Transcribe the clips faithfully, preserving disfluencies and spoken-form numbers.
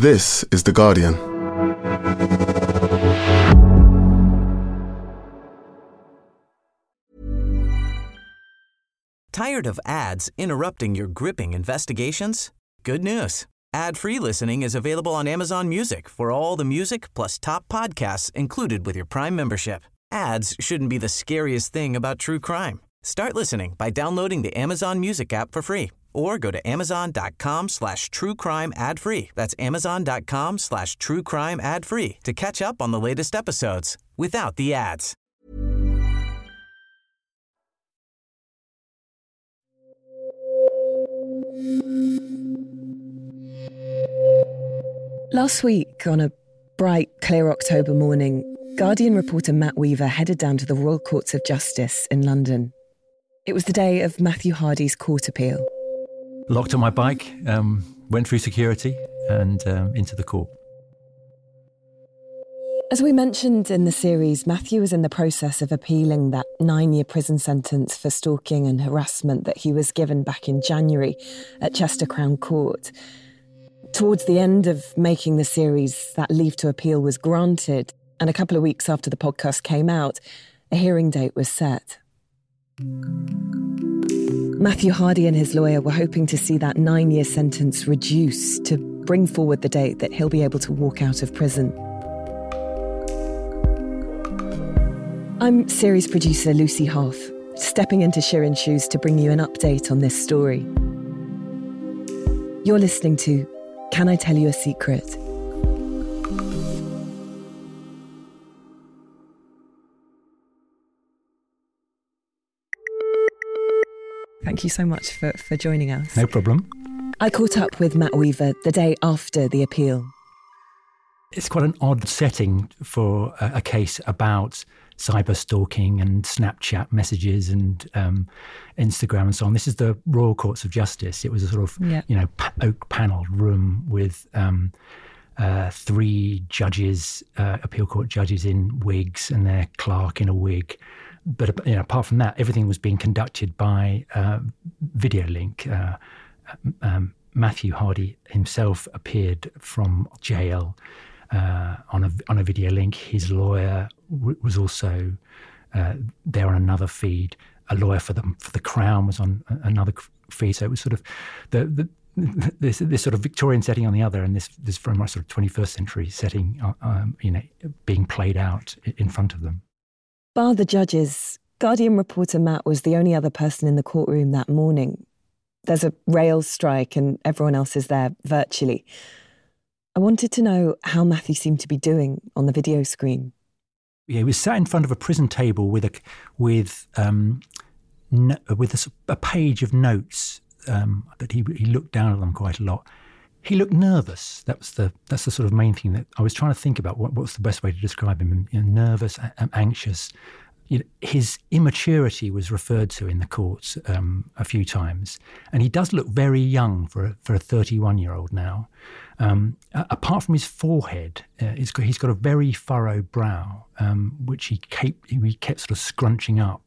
This is The Guardian. Tired of ads interrupting your gripping investigations? Good news. Ad-free listening is available on Amazon Music for all the music plus top podcasts included with your Prime membership. Ads shouldn't be the scariest thing about true crime. Start listening by downloading the Amazon Music app for free or go to amazon.com slash true crime ad free. That's amazon.com slash true crime ad free to catch up on the latest episodes without the ads. Last week, on a bright, clear October morning, Guardian reporter Matt Weaver headed down to the Royal Courts of Justice in London. It was the day of Matthew Hardy's court appeal. Locked on my bike, um, went through security and um, into the court. As we mentioned in the series, Matthew was in the process of appealing that nine-year prison sentence for stalking and harassment that he was given back in January at Chester Crown Court. Towards the end of making the series, that leave to appeal was granted, and a couple of weeks after the podcast came out, a hearing date was set. Matthew Hardy and his lawyer were hoping to see that nine-year sentence reduced to bring forward the date that he'll be able to walk out of prison. I'm series producer Lucy Hough, stepping into Shirin's shoes to bring you an update on this story. You're listening to Can I Tell You a Secret? Thank you so much for, for joining us. No problem. I caught up with Matt Weaver the day after the appeal. It's quite an odd setting for a, a case about cyber stalking and Snapchat messages and um, Instagram and so on. This is the Royal Courts of Justice. It was a sort of, yeah. you know, pa- oak panelled room with um, uh, three judges, uh, appeal court judges in wigs and their clerk in a wig. But you know, apart from that, everything was being conducted by uh, video link. Uh, um, Matthew Hardy himself appeared from jail uh, on a on a video link. His lawyer w- was also uh, there on another feed. A lawyer for the for the Crown was on another feed. So it was sort of the, the this this sort of Victorian setting on the other, and this this very much sort of twenty-first century setting, uh, um, you know, being played out in front of them. Bar the judges, Guardian reporter Matt was the only other person in the courtroom that morning. There's a rail strike and everyone else is there virtually. I wanted to know how Matthew seemed to be doing on the video screen. Yeah, he was sat in front of a prison table with a with um, no, with a, a page of notes, um, but he he looked down at them quite a lot. He looked nervous. That was the that's the sort of main thing that I was trying to think about. What what's the best way to describe him? You know, nervous, a- anxious. You know, his immaturity was referred to in the courts um, a few times, and he does look very young for a, for a thirty-one-year-old now. Um, uh, apart from his forehead, uh, he's got he's got a very furrowed brow, um, which he kept he kept sort of scrunching up.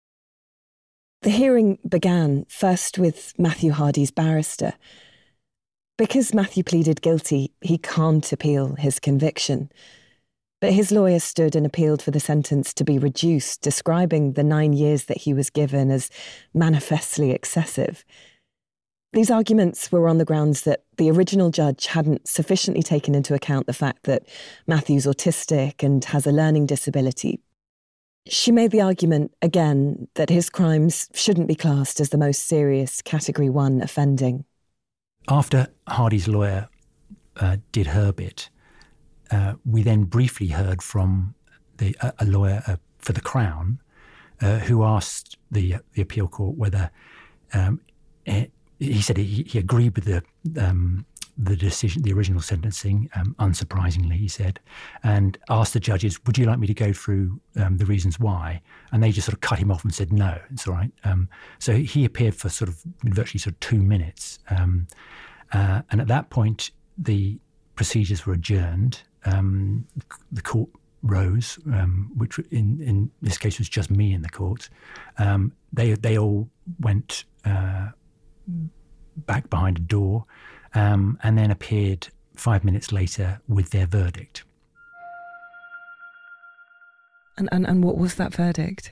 The hearing began first with Matthew Hardy's barrister. Because Matthew pleaded guilty, he can't appeal his conviction. But his lawyer stood and appealed for the sentence to be reduced, describing the nine years that he was given as manifestly excessive. These arguments were on the grounds that the original judge hadn't sufficiently taken into account the fact that Matthew's autistic and has a learning disability. She made the argument, again, that his crimes shouldn't be classed as the most serious Category one offending. After Hardy's lawyer uh, did her bit, uh, we then briefly heard from the, uh, a lawyer uh, for the Crown uh, who asked the the appeal court whether um, he, he said he, he agreed with the um, the decision, the original sentencing, um, unsurprisingly, he said, and asked the judges, would you like me to go through um, the reasons why? And they just sort of cut him off and said, no, it's all right. Um, so he appeared for sort of virtually sort of two minutes. Um, uh, and at that point, the procedures were adjourned. Um, the court rose, um, which in, in this case was just me in the court. Um, they, they all went uh, back behind a door. Um, and then appeared five minutes later with their verdict. And and, and what was that verdict?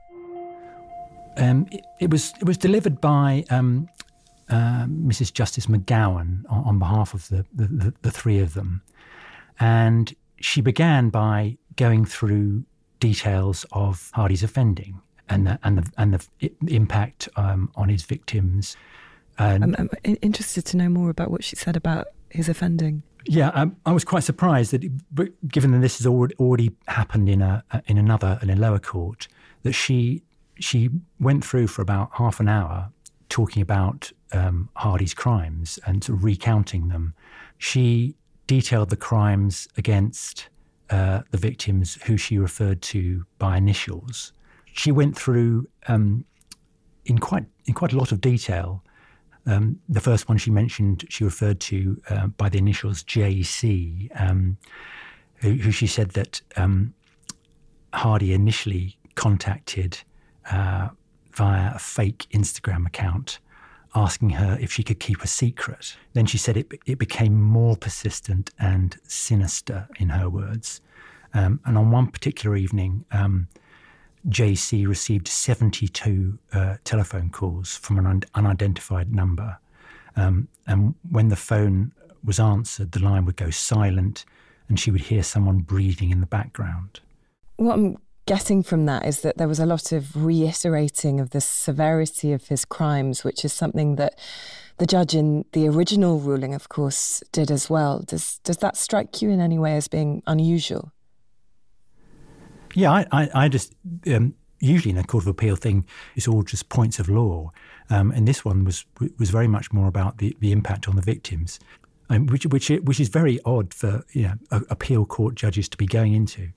Um, it, it was it was delivered by um, uh, Missus Justice McGowan on, on behalf of the, the, the, the three of them, and she began by going through details of Hardy's offending and the, and the and the impact um, on his victims. And I'm, I'm interested to know more about what she said about his offending. Yeah, um, I was quite surprised that, it, given that this has already, already happened in a in another in a lower court, that she she went through for about half an hour talking about um, Hardy's crimes and sort of recounting them. She detailed the crimes against uh, the victims, who she referred to by initials. She went through um, in quite in quite a lot of detail. Um, the first one she mentioned, she referred to uh, by the initials J C, um, who, who she said that um, Hardy initially contacted uh, via a fake Instagram account, asking her if she could keep a secret. Then she said it, it became more persistent and sinister, in her words. Um, and on one particular evening, um, J C received seventy-two uh, telephone calls from an un- unidentified number. Um, and when the phone was answered, the line would go silent and she would hear someone breathing in the background. What I'm getting from that is that there was a lot of reiterating of the severity of his crimes, which is something that the judge in the original ruling, of course, did as well. Does, does that strike you in any way as being unusual? Yeah, I, I, I just, um, usually in a Court of Appeal thing, it's all just points of law. Um, and this one was was very much more about the, the impact on the victims, um, which which which is very odd for, you know, a, appeal court judges to be going into.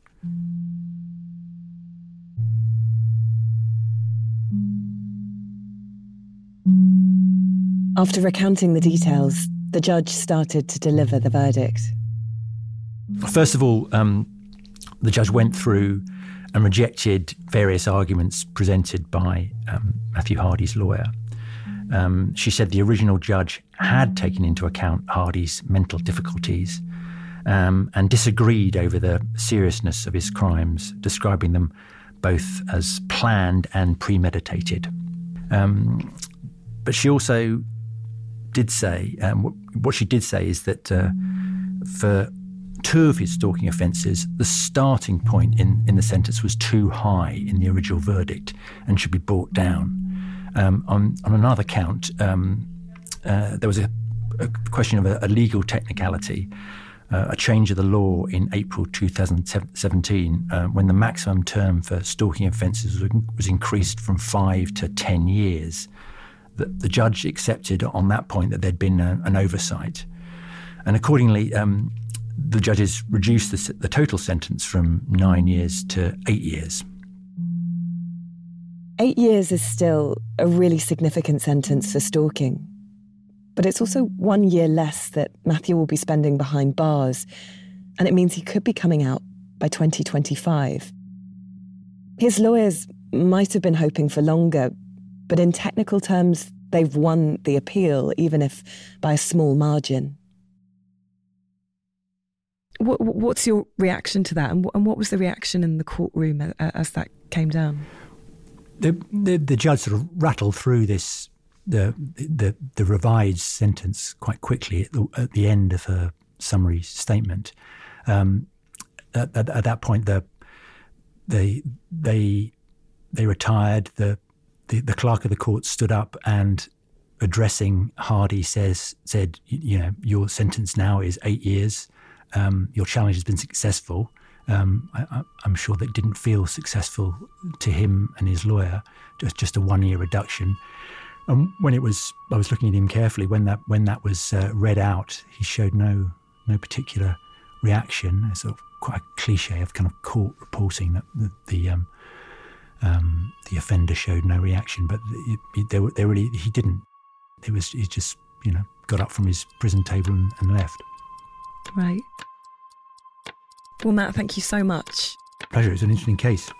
After recounting the details, the judge started to deliver the verdict. First of all, um, the judge went through and rejected various arguments presented by um, Matthew Hardy's lawyer. Um, she said the original judge had taken into account Hardy's mental difficulties um, and disagreed over the seriousness of his crimes, describing them both as planned and premeditated. Um, but she also did say, um, what she did say is that uh, for two of his stalking offences, the starting point in, in the sentence was too high in the original verdict and should be brought down. Um, on, on another count, um, uh, there was a, a question of a, a legal technicality, uh, a change of the law in April two thousand seventeen, uh, when the maximum term for stalking offences was, was increased from five to ten years. The, the judge accepted on that point that there'd been a, an oversight. And accordingly, um, the judges reduced the, the total sentence from nine years to eight years. Eight years is still a really significant sentence for stalking. But it's also one year less that Matthew will be spending behind bars, and it means he could be coming out by twenty twenty-five. His lawyers might have been hoping for longer, but in technical terms, they've won the appeal, even if by a small margin. What, what's your reaction to that? And what, and what was the reaction in the courtroom as, as that came down? The, the the judge sort of rattled through this the the the revised sentence quite quickly at the, at the end of her summary statement. Um, at, at, at that point, the they they they retired. The, the the clerk of the court stood up and, addressing Hardy, says said, you know, your sentence now is eight years. Um, your challenge has been successful. Um, I, I'm sure that didn't feel successful to him and his lawyer, just just a one-year reduction. And when it was, I was looking at him carefully. When that when that was uh, read out, he showed no no particular reaction. It's sort of quite a cliche of kind of court reporting that the the, um, um, the offender showed no reaction, but it, it, they were they really he didn't. It was he just you know got up from his prison table and, and left. Right. Well, Matt, thank you so much. Pleasure. It's an interesting case.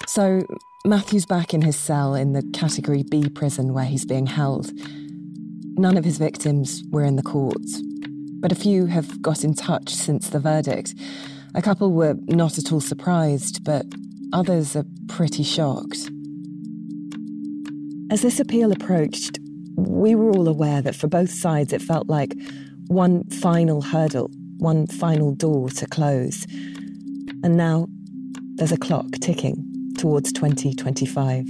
So, Matthew's back in his cell in the Category B prison where he's being held. None of his victims were in the courts, but a few have got in touch since the verdict. A couple were not at all surprised, but others are pretty shocked. As this appeal approached, we were all aware that for both sides it felt like one final hurdle, one final door to close. And now there's a clock ticking towards twenty twenty-five.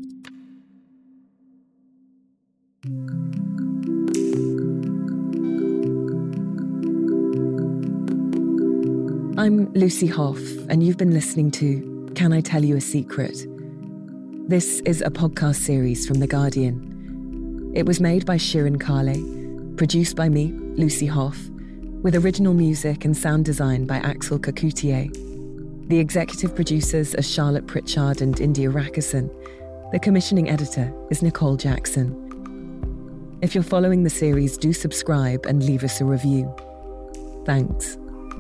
I'm Lucy Hough, and you've been listening to Can I Tell You a Secret? This is a podcast series from The Guardian. It was made by Shirin Kale, produced by me, Lucy Hough, with original music and sound design by Axel Kakoutié. The executive producers are Charlotte Pritchard and India Rakison. The commissioning editor is Nicole Jackson. If you're following the series, do subscribe and leave us a review. Thanks.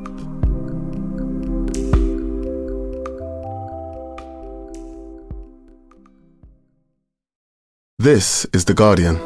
This is The Guardian.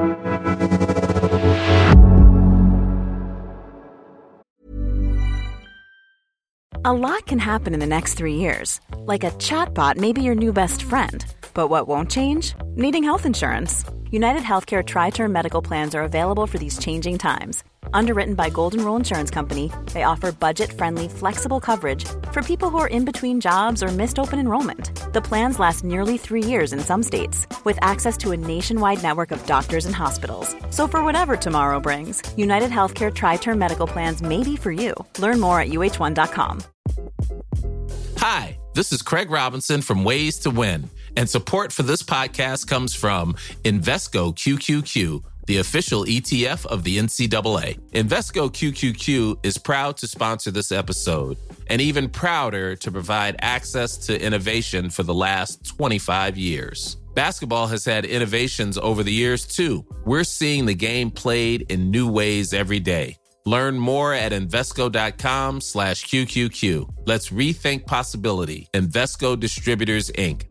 A lot can happen in the next three years. Like a chatbot may be your new best friend. But what won't change? Needing health insurance. United Healthcare Tri-Term Medical Plans are available for these changing times. Underwritten by Golden Rule Insurance Company, they offer budget-friendly, flexible coverage for people who are in between jobs or missed open enrollment. The plans last nearly three years in some states, with access to a nationwide network of doctors and hospitals. So for whatever tomorrow brings, United Healthcare Tri-Term Medical Plans may be for you. Learn more at U H one dot com. Hi, this is Craig Robinson from Ways to Win, and support for this podcast comes from Invesco Q Q Q, the official E T F of the N C double A. Invesco Q Q Q is proud to sponsor this episode, and even prouder to provide access to innovation for the last twenty-five years. Basketball has had innovations over the years, too. We're seeing the game played in new ways every day. Learn more at Invesco.com slash QQQ. Let's rethink possibility. Invesco Distributors, Incorporated.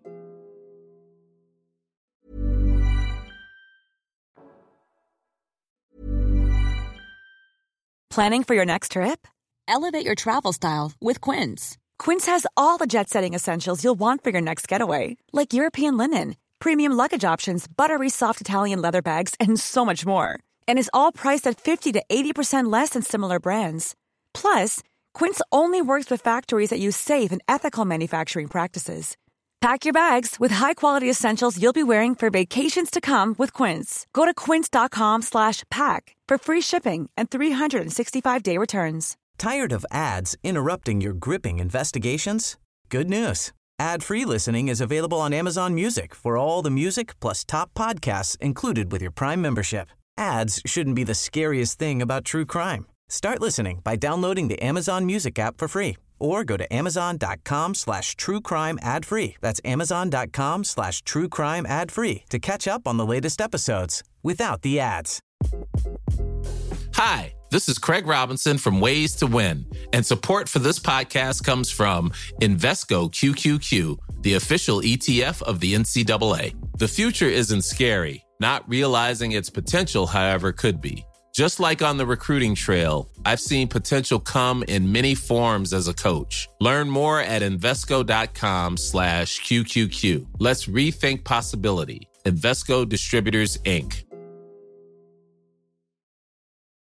Planning for your next trip? Elevate your travel style with Quince. Quince has all the jet-setting essentials you'll want for your next getaway, like European linen, premium luggage options, buttery soft Italian leather bags, and so much more. And is all priced at fifty to eighty percent less than similar brands. Plus, Quince only works with factories that use safe and ethical manufacturing practices. Pack your bags with high-quality essentials you'll be wearing for vacations to come with Quince. Go to quince.com slash pack for free shipping and three sixty-five day returns. Tired of ads interrupting your gripping investigations? Good news. Ad-free listening is available on Amazon Music for all the music plus top podcasts included with your Prime membership. Ads shouldn't be the scariest thing about true crime. Start listening by downloading the Amazon Music app for free or go to amazon.com slash true crime ad free. That's amazon.com slash true crime ad free to catch up on the latest episodes without the ads. Hi, this is Craig Robinson from Ways to Win, and support for this podcast comes from Invesco Q Q Q, the official E T F of the N C double A. The future isn't scary. Not realizing its potential, however, could be. Just like on the recruiting trail, I've seen potential come in many forms as a coach. Learn more at Invesco.com slash QQQ. Let's rethink possibility. Invesco Distributors, Incorporated.